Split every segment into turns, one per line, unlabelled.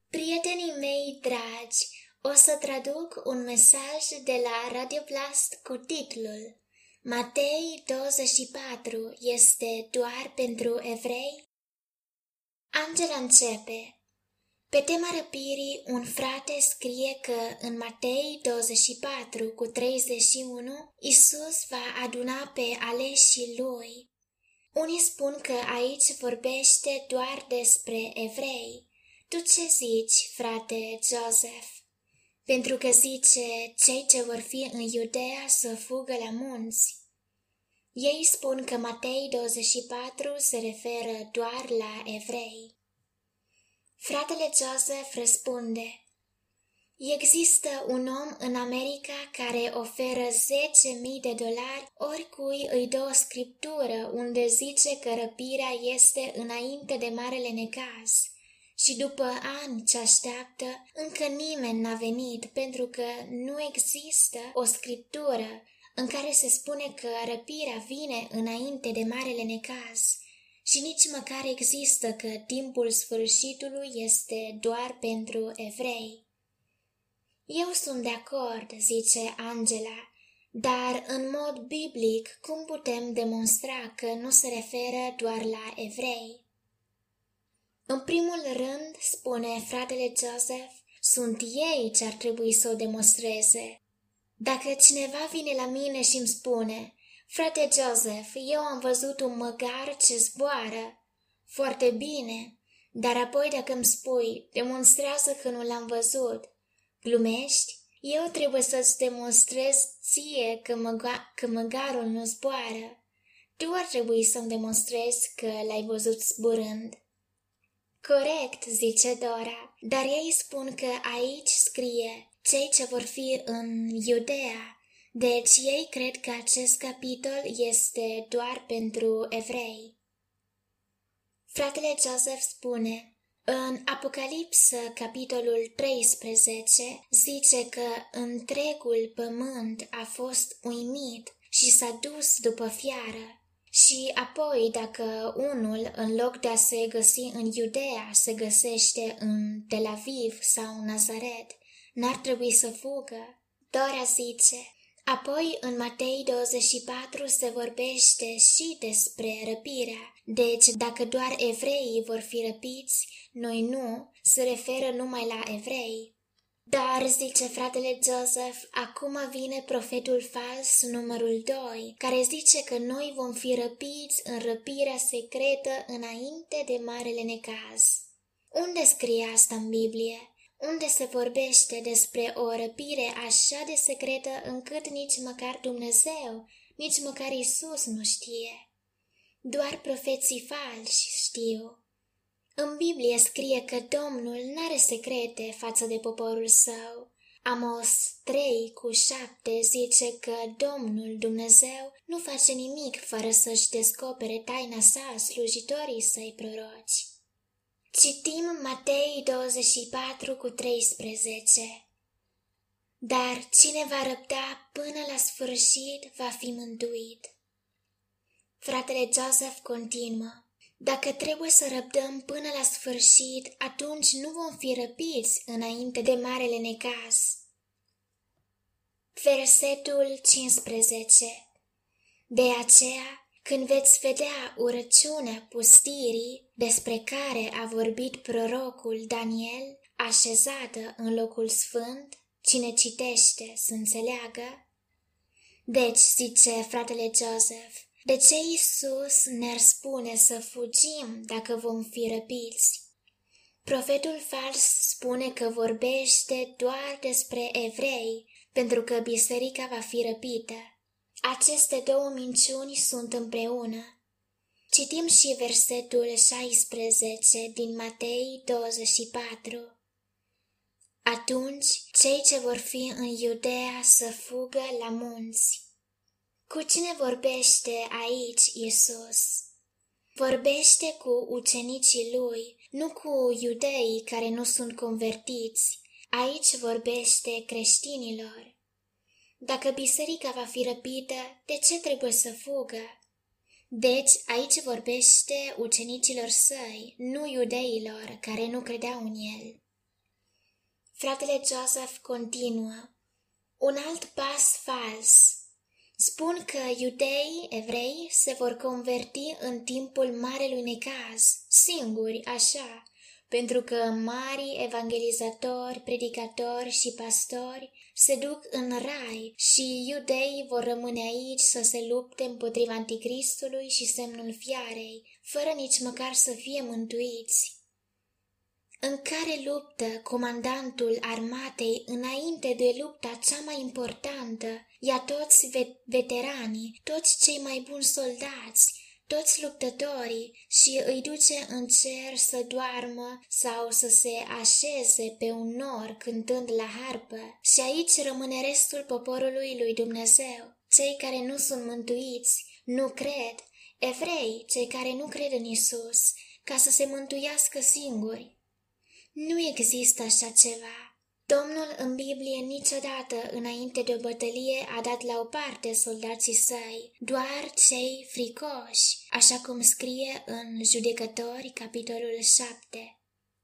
Prietenii mei dragi, o să traduc un mesaj de la Radioplast cu titlul Matei 24 este doar pentru evrei? Angela începe. Pe tema răpirii, un frate scrie că în Matei 24 cu 31, Iisus va aduna pe aleșii lui. Unii spun că aici vorbește doar despre evrei. Tu ce zici, frate Joseph? Pentru că zice cei ce vor fi în Iudea să fugă la munți. Ei spun că Matei 24 se referă doar la evrei. Fratele Joseph răspunde: există un om în America care oferă $10.000 oricui îi dă o scriptură unde zice că răpirea este înainte de marele necaz. Și după ani ce așteaptă, încă nimeni n-a venit pentru că nu există o scriptură în care se spune că răpirea vine înainte de marele necaz. Și nici măcar există că timpul sfârșitului este doar pentru evrei. Eu sunt de acord, zice Angela, dar în mod biblic cum putem demonstra că nu se referă doar la evrei? În primul rând, spune fratele Joseph, sunt ei ce ar trebui să o demonstreze. Dacă cineva vine la mine și îmi spune: frate Joseph, eu am văzut un măgar ce zboară. Foarte bine, dar apoi dacă îmi spui, demonstrează că nu l-am văzut. Glumești? Eu trebuie să-ți demonstrez ție că măgarul nu zboară. Tu ar trebui să-mi demonstrezi că l-ai văzut zburând. Corect, zice Dora, dar ei spun că aici scrie cei ce vor fi în Iudea, deci ei cred că acest capitol este doar pentru evrei. Fratele Joseph spune: în Apocalipsă, capitolul 13, zice că întregul pământ a fost uimit și s-a dus după fiară. Și apoi, dacă unul, în loc de a se găsi în Iudea, se găsește în Tel Aviv sau în Nazaret, n-ar trebui să fugă? Dora zice: apoi în Matei 24 se vorbește și despre răpirea, deci dacă doar evreii vor fi răpiți, noi nu, se referă numai la evrei. Dar, zice fratele Joseph, acum vine profetul fals numărul 2, care zice că noi vom fi răpiți în răpirea secretă înainte de marele necaz. Unde scrie asta în Biblie? Unde se vorbește despre o răpire așa de secretă încât nici măcar Dumnezeu, nici măcar Iisus nu știe? Doar profeții falși știu. În Biblie scrie că Domnul n-are secrete față de poporul său. Amos 3:7 zice că Domnul Dumnezeu nu face nimic fără să-și descopere taina sa slujitorii săi proroci. Citim Matei 24:13. Dar cine va răbda până la sfârșit va fi mântuit. Fratele Joseph continuă: dacă trebuie să răbdăm până la sfârșit, atunci nu vom fi răpiți înainte de marele necaz. Versetul 15. De aceea, când veți vedea urăciunea pustirii despre care a vorbit prorocul Daniel, așezată în locul sfânt, cine citește să înțeleagă? Deci, zice fratele Joseph, de ce Iisus ne-ar spune să fugim dacă vom fi răpiți? Profetul fals spune că vorbește doar despre evrei, pentru că biserica va fi răpită. Aceste două minciuni sunt împreună. Citim și versetul 16 din Matei 24. Atunci, cei ce vor fi în Iudea să fugă la munți. Cu cine vorbește aici Iisus? Vorbește cu ucenicii lui, nu cu iudeii care nu sunt convertiți. Aici vorbește creștinilor. Dacă biserica va fi răpită, de ce trebuie să fugă? Deci aici vorbește ucenicilor săi, nu iudeilor care nu credeau în el. Fratele Joseph continuă. Un alt pas fals. Spun că evrei se vor converti în timpul marelui necaz, singuri, așa, pentru că mari evangelizatori, predicatori și pastori se duc în rai și iudeii vor rămâne aici să se lupte împotriva anticristului și semnul fiarei, fără nici măcar să fie mântuiți. În care luptă comandantul armatei înainte de lupta cea mai importantă, ia toți veteranii, toți cei mai buni soldați, toți luptătorii și îi duce în cer să doarmă sau să se așeze pe un nor cântând la harpă și aici rămâne restul poporului lui Dumnezeu, cei care nu sunt mântuiți, nu cred, evrei, cei care nu cred în Isus, ca să se mântuiască singuri. Nu există așa ceva. Domnul în Biblie niciodată înainte de o bătălie a dat la o parte soldații săi, doar cei fricoși, așa cum scrie în Judecători, capitolul 7.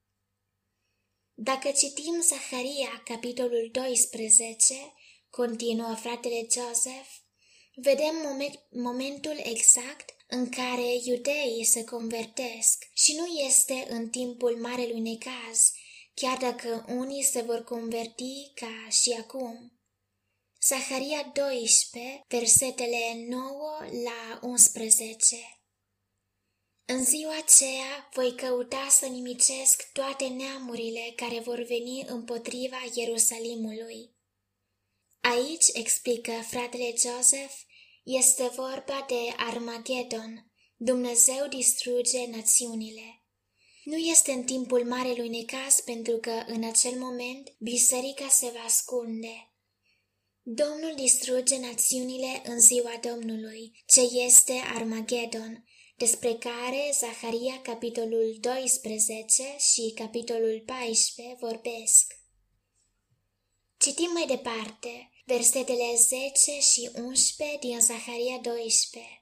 Dacă citim Zaharia, capitolul 12, continuă fratele Joseph, vedem momentul exact în care iudeii se convertesc și nu este în timpul marelui necaz, chiar dacă unii se vor converti ca și acum. Zaharia 12, versetele 9 la 11. În ziua aceea voi căuta să nimicesc toate neamurile care vor veni împotriva Ierusalimului. Aici, explică fratele Joseph, este vorba de Armagedon. Dumnezeu distruge națiunile. Nu este în timpul marelui necaz pentru că în acel moment biserica se va ascunde. Domnul distruge națiunile în ziua Domnului, ce este Armagedon, despre care Zaharia capitolul 12 și capitolul 14 vorbesc. Citim mai departe versetele 10 și 11 din Zaharia 12.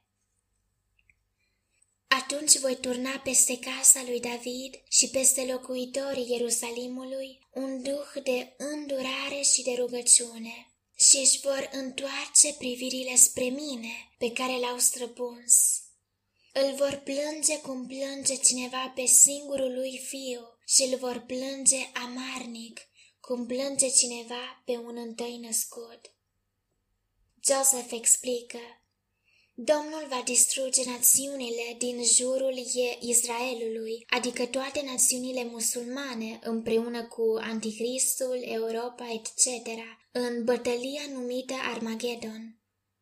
Atunci voi turna peste casa lui David și peste locuitorii Ierusalimului un duh de îndurare și de rugăciune și își vor întoarce privirile spre mine pe care l-au străpuns. Îl vor plânge cum plânge cineva pe singurul lui fiu și îl vor plânge amarnic, cum plânge cineva pe un întâi născut. Joseph explică, Domnul va distruge națiunile din jurul Israelului, adică toate națiunile musulmane, împreună cu Anticristul, Europa, etc., în bătălia numită Armagedon.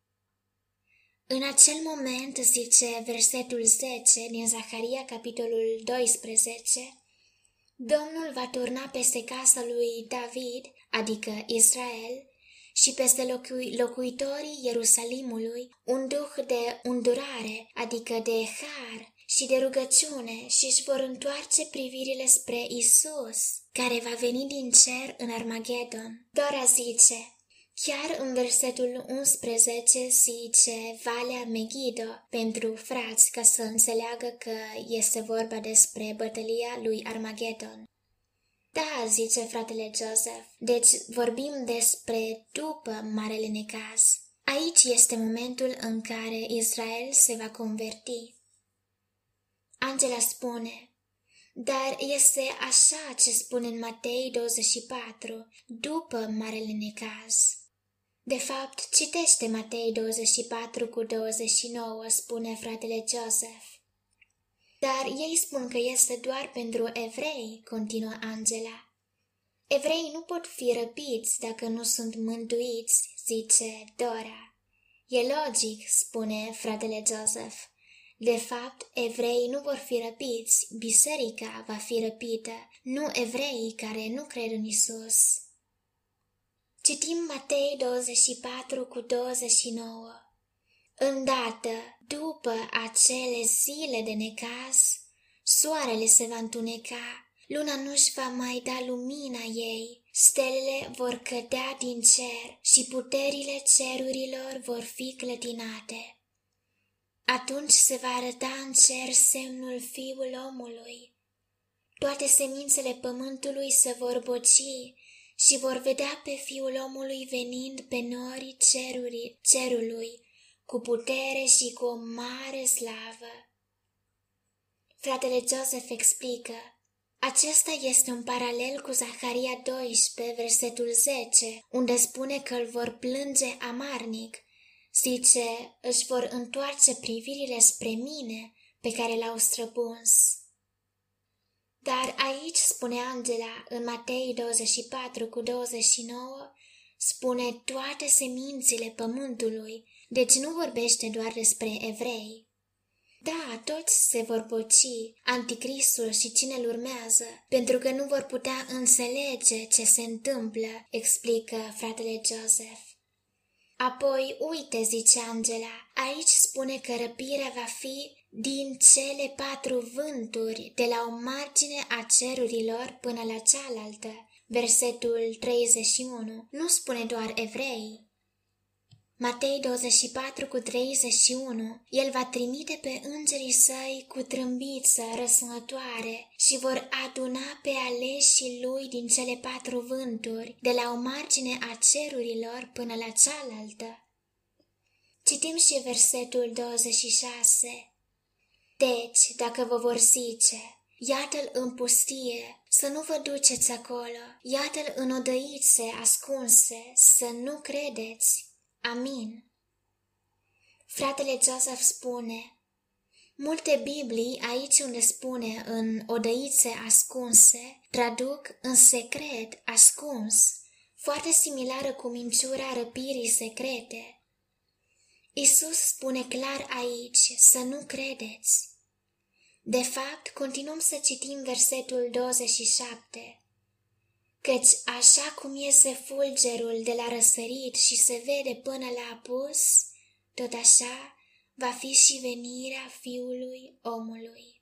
În acel moment, zice versetul 10 din Zaharia, capitolul 12, Domnul va turna peste casa lui David, adică Israel, și peste locuitorii Ierusalimului un duh de îndurare, adică de har și de rugăciune și își vor întoarce privirile spre Isus, care va veni din cer în Armagedon. Dora zice, chiar în versetul 11 zice Valea Megido pentru frați ca să înțeleagă că este vorba despre bătălia lui Armagedon. Da, zice fratele Joseph, deci vorbim despre după marele necaz. Aici este momentul în care Israel se va converti. Angela spune, dar este așa ce spune în Matei 24, după marele necaz. De fapt, citește Matei 24 cu 29, spune fratele Joseph. Dar ei spun că este doar pentru evrei, continuă Angela. Evreii nu pot fi răpiți dacă nu sunt mântuiți, zice Dora. E logic, spune fratele Joseph. De fapt, evreii nu vor fi răpiți, biserica va fi răpită, nu evreii care nu cred în Isus. Citim Matei 24 cu 29. Îndată, după acele zile de necaz, soarele se va întuneca, luna nu-și va mai da lumina ei, stelele vor cădea din cer și puterile cerurilor vor fi clătinate. Atunci se va arăta în cer semnul Fiul omului. Toate semințele pământului se vor boci și vor vedea pe Fiul omului venind pe norii cerului, cu putere și cu o mare slavă. Fratele Joseph explică: acesta este un paralel cu Zaharia 12, versetul 10, unde spune că îl vor plânge amarnic. Zice, își vor întoarce privirile spre mine, pe care l-au străpuns. Dar aici, spune Angela, în Matei 24 cu 29, spune toate semințele pământului, deci nu vorbește doar despre evrei. Da, toți se vor boci, anticristul și cine îl urmează, pentru că nu vor putea înțelege ce se întâmplă, explică fratele Joseph. Apoi, uite, zice Angela, aici spune că răpirea va fi din cele 4 vânturi, de la o margine a cerurilor până la cealaltă. Versetul 31 nu spune doar evrei. Matei 24 cu 31, el va trimite pe îngerii săi cu trâmbiță răsunătoare și vor aduna pe aleșii lui din cele 4 vânturi, de la o margine a cerurilor până la cealaltă. Citim și versetul 26. Deci, dacă vă vor zice, iată-l în pustie, să nu vă duceți acolo, iată-l în odăițe ascunse, să nu credeți. Amin. Fratele Joseph spune: multe Biblii, aici unde spune în odăițe ascunse, traduc în secret ascuns, foarte similară cu minciuna răpirii secrete. Isus spune clar aici să nu credeți. De fapt, continuăm să citim versetul 27. Căci așa cum iese fulgerul de la răsărit și se vede până la apus, tot așa va fi și venirea Fiului omului.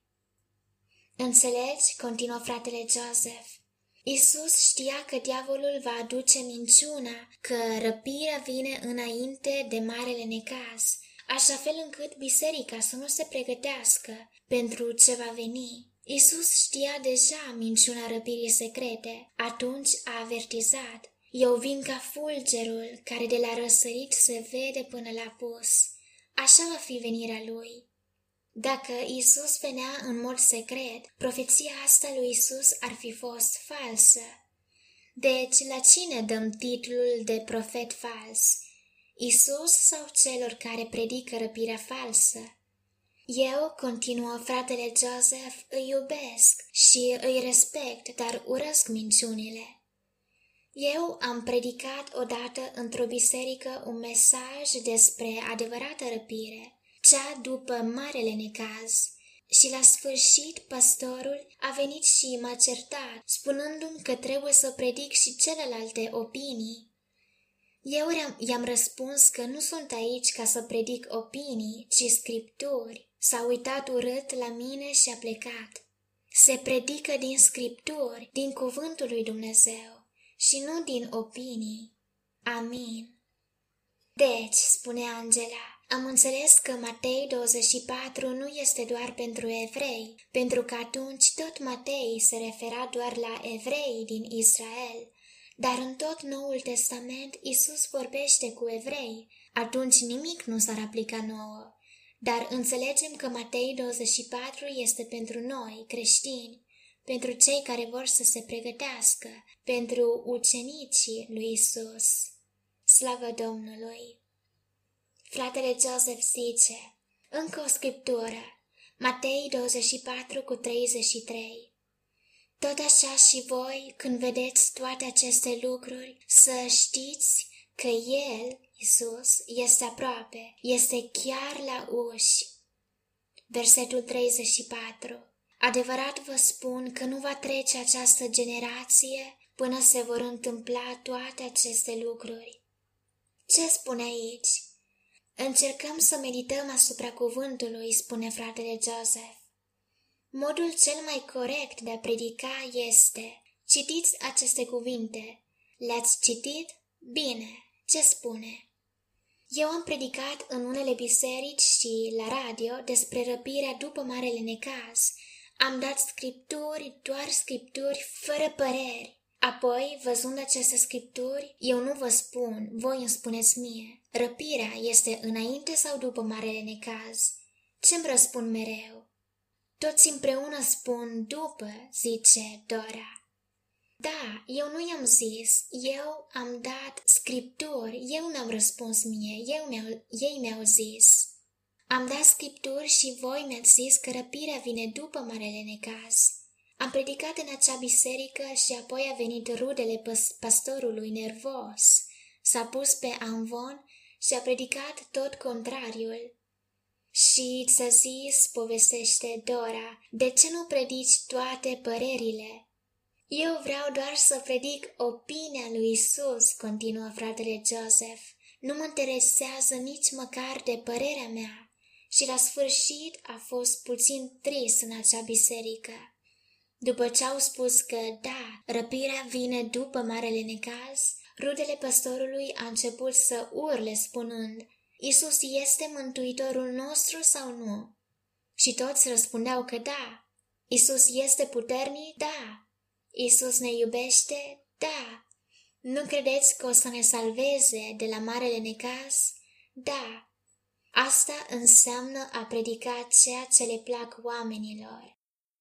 Înțelegi? Continuă fratele Joseph. Isus știa că diavolul va aduce minciuna, că răpirea vine înainte de marele necaz, așa fel încât biserica să nu se pregătească pentru ce va veni. Isus știa deja minciuna răpirii secrete, atunci a avertizat: eu vin ca fulgerul care de la răsărit se vede până la apus. Așa va fi venirea lui. Dacă Isus venea în mod secret, profeția asta lui Isus ar fi fost falsă. Deci, la cine dăm titlul de profet fals? Isus sau celor care predică răpirea falsă? Eu, continuă fratele Joseph, îi iubesc și îi respect, dar urăsc minciunile. Eu am predicat odată într-o biserică un mesaj despre adevărată răpire, cea după marele necaz, și la sfârșit pastorul a venit și m-a certat, spunându-mi că trebuie să predic și celelalte opinii. Eu i-am răspuns că nu sunt aici ca să predic opinii, ci scripturi. S-a uitat urât la mine și a plecat. Se predică din scripturi, din cuvântul lui Dumnezeu și nu din opinii. Amin. Deci, spune Angela, am înțeles că Matei 24 nu este doar pentru evrei, pentru că atunci tot Matei se refera doar la evrei din Israel. Dar în tot Noul Testament Isus vorbește cu evrei, atunci nimic nu s-ar aplica nouă. Dar înțelegem că Matei 24 este pentru noi, creștini, pentru cei care vor să se pregătească, pentru ucenicii lui Isus. Slavă Domnului! Fratele Joseph zice, încă o scriptură, Matei 24 cu 33. Tot așa și voi, când vedeți toate aceste lucruri, să știți că El, Isus, este aproape, este chiar la uși. Versetul 34. Adevărat vă spun că nu va trece această generație până se vor întâmpla toate aceste lucruri. Ce spune aici? Încercăm să medităm asupra cuvântului, spune fratele Joseph. Modul cel mai corect de a predica este: citiți aceste cuvinte. Le-ați citit? Bine. Ce spune? Eu am predicat în unele biserici și la radio despre răpirea după marele necaz. Am dat scripturi, doar scripturi, fără păreri. Apoi, văzând aceste scripturi, eu nu vă spun, voi îmi spuneți mie, răpirea este înainte sau după marele necaz? Ce-mi răspund mereu? Toți împreună spun după, zice Dora. Da, eu nu i-am zis, eu am dat scripturi, eu n-am răspuns mie, ei mi-au zis. Am dat scripturi și voi mi-ați zis că răpirea vine după marele necaz. Am predicat în acea biserică și apoi a venit rudele pastorului nervos. S-a pus pe amvon și a predicat tot contrariul. Și ți-a zis, povestește Dora, de ce nu predici toate părerile? Eu vreau doar să predic opinia lui Isus, continuă fratele Joseph. Nu mă interesează nici măcar de părerea mea. Și la sfârșit a fost puțin trist în acea biserică. După ce au spus că da, răpirea vine după marele necaz, rudele pastorului a început să urle spunând, Isus este mântuitorul nostru sau nu? Și toți răspundeau că da. Isus este puternic? Da. Isus ne iubește? Da. Nu credeți că o să ne salveze de la marele necaz? Da. Asta înseamnă a predica ceea ce le plac oamenilor.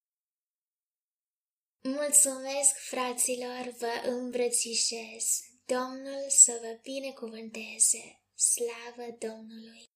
Mulțumesc, fraților, vă îmbrățișez. Domnul să vă binecuvânteze. Slavă Domnului!